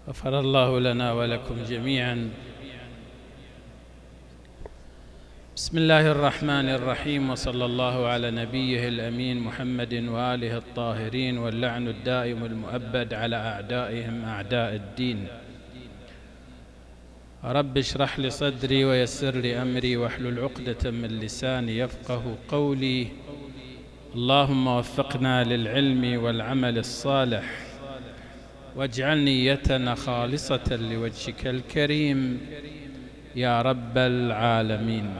غفر الله لنا ولكم جميعا. بسم الله الرحمن الرحيم، وصلى الله على نبيه الأمين محمد وآله الطاهرين، واللعن الدائم المؤبد على أعدائهم أعداء الدين. رب اشرح لي صدري ويسر لي أمري واحلل عقدة من لساني يفقه قولي. اللهم وفقنا للعلم والعمل الصالح، واجعل نيتنا خالصة لوجهك الكريم يا رب العالمين.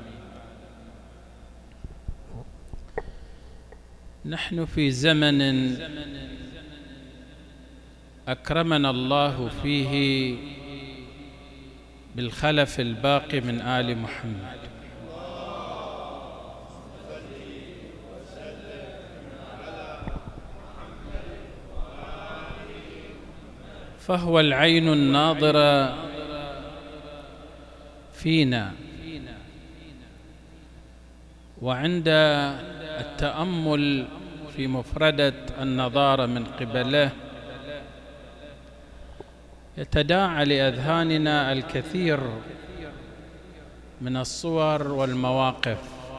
نحن في زمن أكرمنا الله فيه بالخلف الباقي من آل محمد، فهو العين الناظرة فينا، وعند التأمل في مفردة النظارة من قبله يتداعى لأذهاننا الكثير من الصور والمواقف.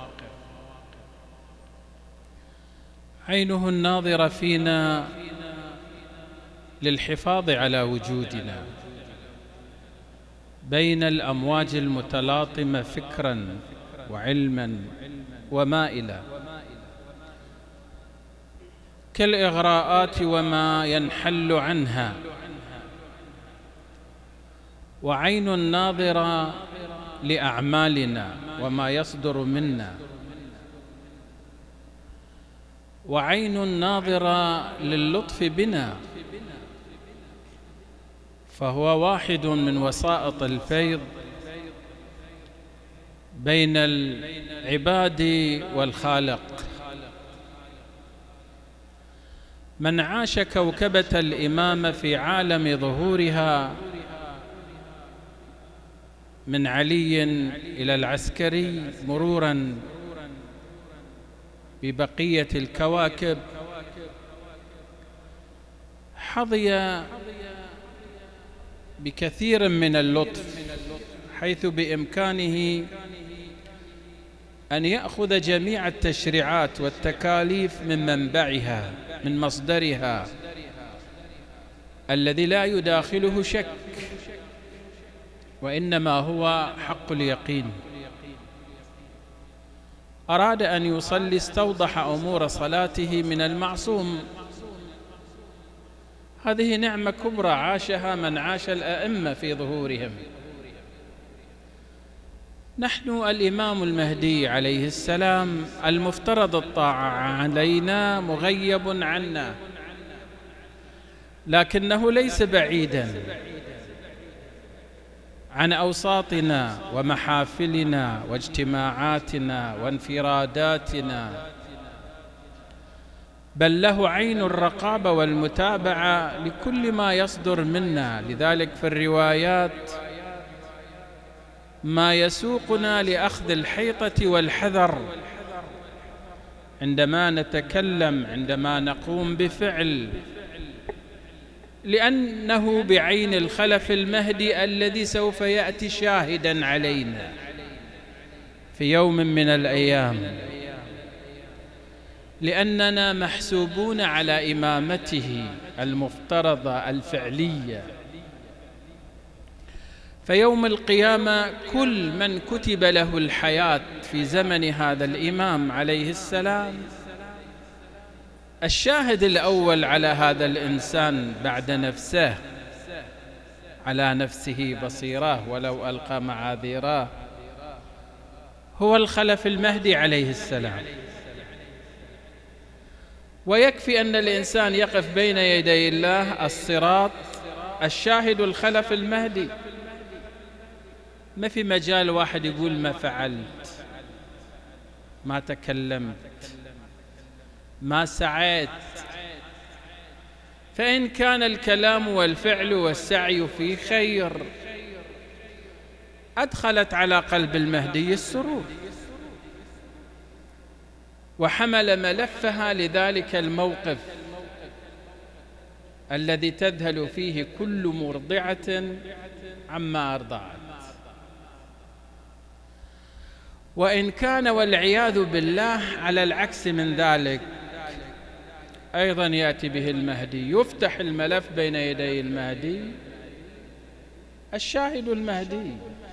عينه الناظرة فينا للحفاظ على وجودنا بين الأمواج المتلاطمة فكرا وعلما ومائلة، كالإغراءات وما ينحل عنها. وعين الناظرة لأعمالنا وما يصدر منا، وعين الناظرة للطف بنا، فهو واحد من وسائط الفيض بين العباد والخالق. من عاش كوكبة الإمامة في عالم ظهورها من علي إلى العسكري مرورا ببقية الكواكب، حظي بكثير من اللطف، حيث بإمكانه أن يأخذ جميع التشريعات والتكاليف من منبعها، من مصدرها الذي لا يداخله شك، وإنما هو حق اليقين. أراد أن يصلي، استوضح أمور صلاته من المعصوم. هذه نعمة كبرى عاشها من عاش الأئمة في ظهورهم. نحن الإمام المهدي عليه السلام المفترض الطاعة علينا مغيب عنا، لكنه ليس بعيدا عن أوساطنا ومحافلنا واجتماعاتنا وانفراداتنا، بل له عين الرقابة والمتابعة لكل ما يصدر منا. لذلك في الروايات ما يسوقنا لأخذ الحيطة والحذر عندما نتكلم، عندما نقوم بفعل، لأنه بعين الخلف المهدي الذي سوف يأتي شاهدا علينا في يوم من الأيام، لأننا محسوبون على إمامته المفترضة الفعلية. فيوم القيامة كل من كتب له الحياة في زمن هذا الإمام عليه السلام، الشاهد الأول على هذا الإنسان بعد نفسه، على نفسه بصيراه ولو ألقى معاذيراه، هو الخلف المهدي عليه السلام. ويكفي أن الإنسان يقف بين يدي الله الصراط، الشاهد الخلف المهدي. ما في مجال واحد يقول ما فعلت، ما تكلمت، ما سعيت. فإن كان الكلام والفعل والسعي في خير، أدخلت على قلب المهدي السرور، وحمل ملفها لذلك الموقف. الذي تذهل فيه كل مرضعة عما أرضعت. وإن كان والعياذ بالله على العكس من ذلك أيضا يأتي به المهدي، يفتح الملف بين يدي المهدي، الشاهد المهدي.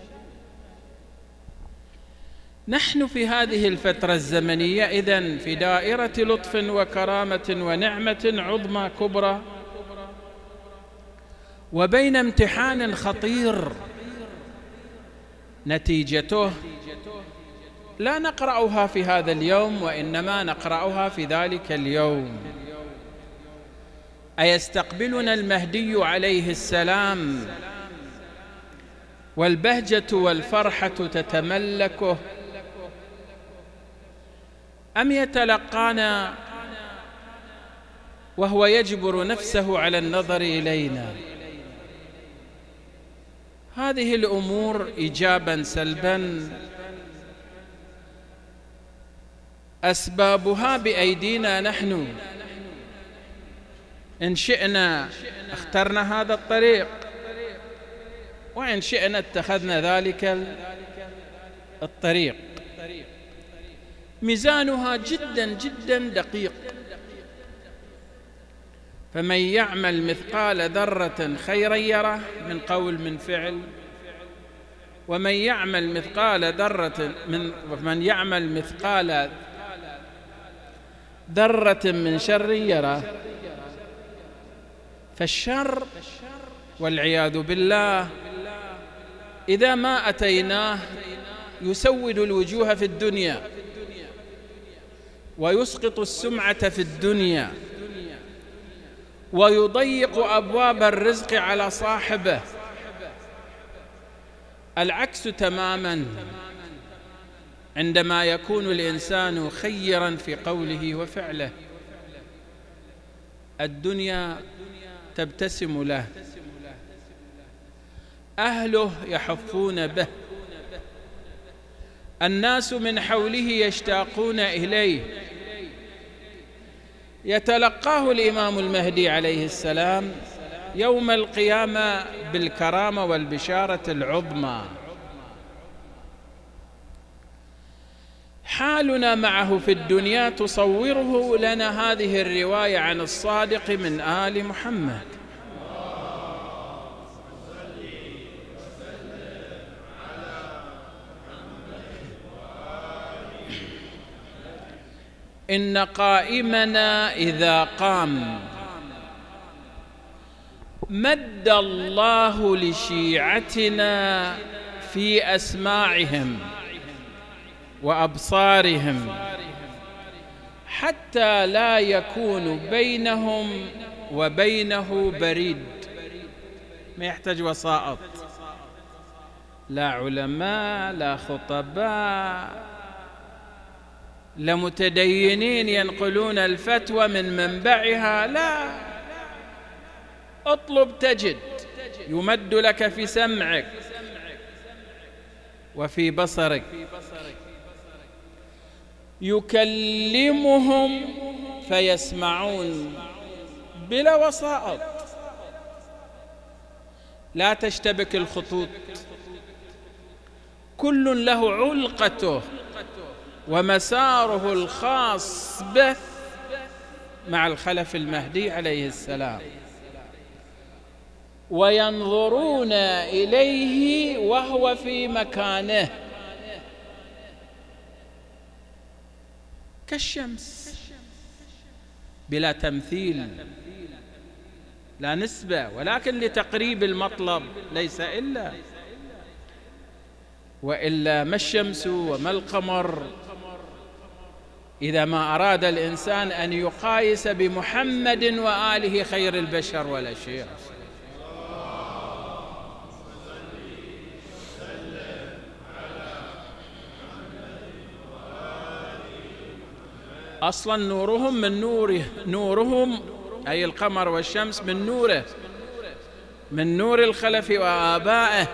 نحن في هذه الفترة الزمنية إذن في دائرة لطف وكرامة ونعمة عظمى كبرى، وبين امتحان خطير نتيجته لا نقرأها في هذا اليوم وإنما نقرأها في ذلك اليوم. أيستقبلنا المهدي عليه السلام والبهجة والفرحة تتملكه، أم يتلقانا وهو يجبر نفسه على النظر إلينا؟ هذه الأمور إيجابا سلبا أسبابها بأيدينا نحن. إن شئنا اخترنا هذا الطريق، وإن شئنا اتخذنا ذلك الطريق. ميزانها جدا جدا دقيق، فمن يعمل مثقال ذرة خيرا يره، من قول من فعل، ومن يعمل مثقال ذرة من شر يره. فالشر والعياذ بالله إذا ما أتيناه يسود الوجوه في الدنيا ويسقط السمعة في الدنيا ويضيق أبواب الرزق على صاحبه. العكس تماما عندما يكون الإنسان خيرا في قوله وفعله، الدنيا تبتسم له، أهله يحفون به، الناس من حوله يشتاقون إليه. يتلقاه الإمام المهدي عليه السلام يوم القيامة بالكرامة والبشارة العظمى. حالنا معه في الدنيا تصوره لنا هذه الرواية عن الصادق من آل محمد. إن قائمنا إذا قام مد الله لشيعتنا في أسماعهم وأبصارهم حتى لا يكون بينهم وبينه بريد، ما يحتاج وسائط، لا علماء لا خطباء لا متدينين ينقلون الفتوى من منبعها، لا، اطلب تجد، يمد لك في سمعك وفي بصرك، يكلمهم فيسمعون بلا وسائط، لا تشتبك الخطوط، كل له علقته ومساره الخاص به مع الخلف المهدي عليه السلام، وينظرون إليه وهو في مكانه كالشمس بلا تمثيل لا نسبة، ولكن لتقريب المطلب ليس إلا، وإلا ما الشمس وما القمر إذا ما أراد الإنسان أن يقايس بمحمد وآله خير البشر ولا شيء. أصلا نورهم من نوره، نورهم أي القمر والشمس من نوره، من نور الخلف وآبائه.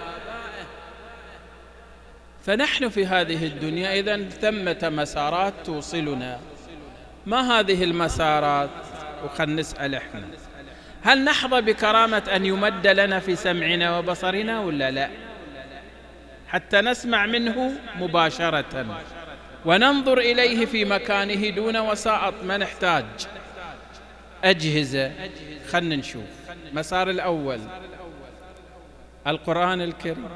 فنحن في هذه الدنيا إذن ثمة مسارات توصلنا. ما هذه المسارات؟ وخل نسأل إحنا، هل نحظى بكرامة أن يمد لنا في سمعنا وبصرنا ولا لا؟ حتى نسمع منه مباشرة وننظر إليه في مكانه دون وسائط، ما نحتاج أجهزة. خلنا نشوف. مسار الأول القرآن الكريم،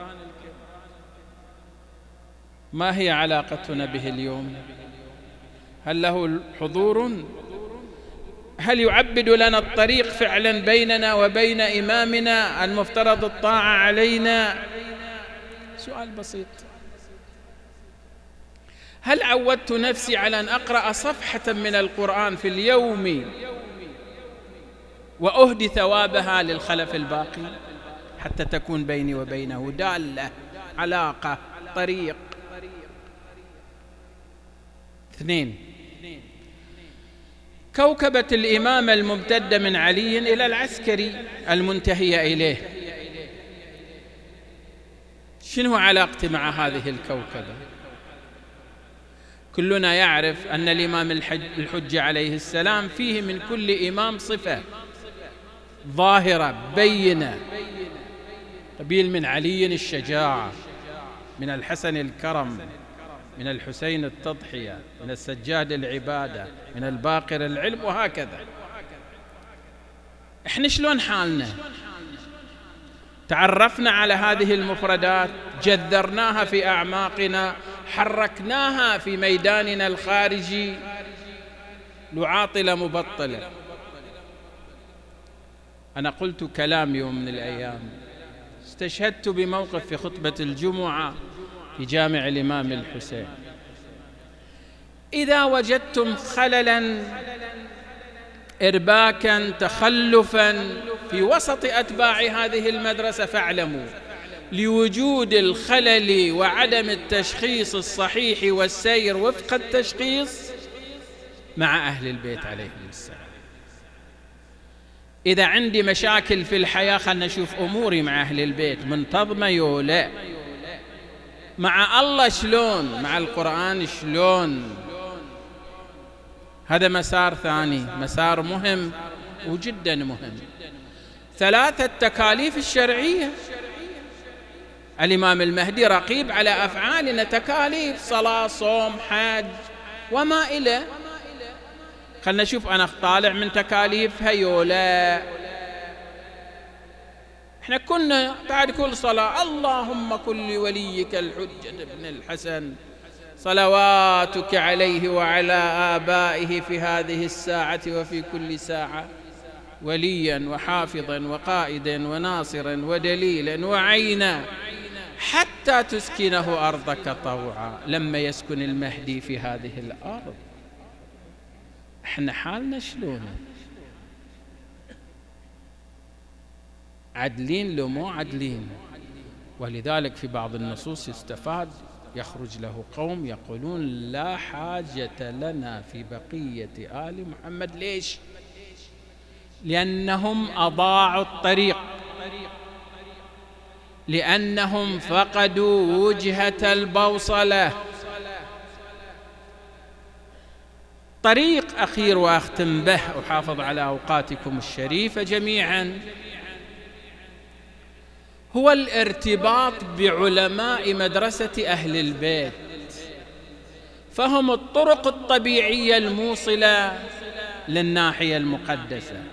ما هي علاقتنا به اليوم؟ هل له حضور؟ هل يعبد لنا الطريق فعلا بيننا وبين إمامنا المفترض الطاعة علينا؟ سؤال بسيط. هل عودت نفسي على أن أقرأ صفحة من القرآن في اليوم وأهدي ثوابها للخلف الباقي حتى تكون بيني وبينه دالة، علاقة، طريق؟ 2. كوكبة الإمامة الممتدة من علي إلى العسكري المنتهية إليه، شنو علاقتي مع هذه الكوكبة؟ كلنا يعرف أن الإمام الحجة عليه السلام فيه من كل إمام صفة ظاهرة بينة. قبيل من علي الشجاعة، من الحسن الكرم، من الحسين التضحية، من السجاد العبادة، من الباقر العلم، وهكذا. احنا شلون حالنا؟ تعرفنا على هذه المفردات، جذرناها في أعماقنا، حركناها في ميداننا الخارجي لعاطلة مبطلة. أنا قلت كلام يوم من الأيام، استشهدت بموقف في خطبة الجمعة في جامع الإمام الحسين. إذا وجدتم خللاً، إرباكاً، تخلفاً في وسط أتباع هذه المدرسة، فاعلموا لوجود الخلل وعدم التشخيص الصحيح والسير وفق التشخيص مع أهل البيت عليهم السلام. إذا عندي مشاكل في الحياة، خلنا نشوف أموري مع أهل البيت منتظمة يولا، مع الله شلون، مع القرآن شلون. هذا مسار ثاني، مسار مهم وجدا مهم. 3 التكاليف الشرعية. الإمام المهدي رقيب على أفعالنا، تكاليف، صلاة، صوم، حج وما إلى. خلنا نشوف أنا طالع من تكاليف هيولا. احنا كنا بعد كل صلاة اللهم كن لوليك الحجة بن الحسن صلواتك عليه وعلى آبائه في هذه الساعة وفي كل ساعة وليا وحافظا وقائدا وناصرا ودليلا وعينا حتى تسكنه أرضك طوعا. لما يسكن المهدي في هذه الأرض، احنا حالنا شلون؟ عدلين لو مو عدلين؟ ولذلك في بعض النصوص يستفاد، يخرج له قوم يقولون لا حاجة لنا في بقية آل محمد. ليش؟ لأنهم أضاعوا الطريق، لأنهم فقدوا وجهة البوصلة. طريق أخير وأختم به، أحافظ على أوقاتكم الشريفة جميعا، هو الارتباط بعلماء مدرسة أهل البيت، فهم الطرق الطبيعية الموصلة للناحية المقدسة.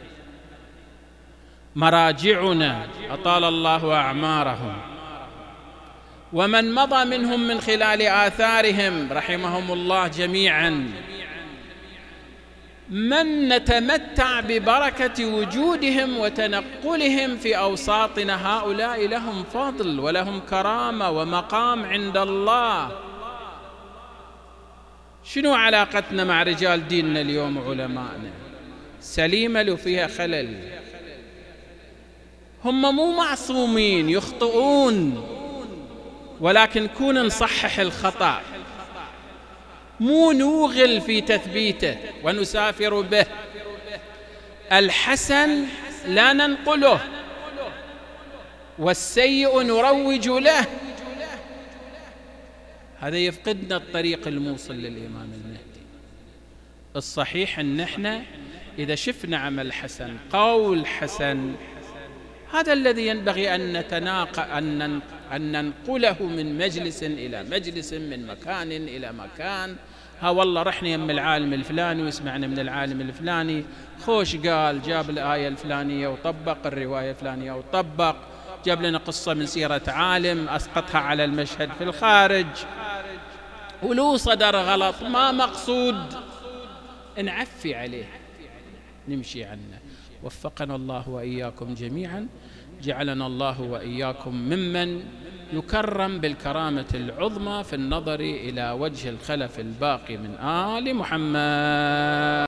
مراجعنا أطال الله أعمارهم، ومن مضى منهم من خلال آثارهم رحمهم الله جميعا، من نتمتع ببركة وجودهم وتنقلهم في أوساطنا. هؤلاء لهم فضل ولهم كرامة ومقام عند الله. شنو علاقتنا مع رجال ديننا اليوم علماءنا؟ سليمة لو فيها خلل. هم مو معصومين، يخطئون، ولكن كون نصحح الخطأ، مو نوغل في تثبيته ونسافر به. الحسن لا ننقله والسيء نروج له. هذا يفقدنا الطريق الموصل للإمام المهدي. الصحيح أن احنا إذا شفنا عمل حسن، قول حسن، هذا الذي ينبغي أن ننقله من مجلس إلى مجلس، من مكان إلى مكان. ها والله رحنا يم العالم الفلاني وسمعنا من العالم الفلاني خوش قال، جاب الآية الفلانية وطبق، الرواية الفلانية وطبق، جاب لنا قصة من سيرة عالم أسقطها على المشهد في الخارج، ولو صدر غلط ما مقصود نعفي عليه نمشي عنه. وفقنا الله وإياكم جميعا، جعلنا الله وإياكم ممن يكرم بالكرامة العظمى في النظر إلى وجه الخلف الباقي من آل محمد.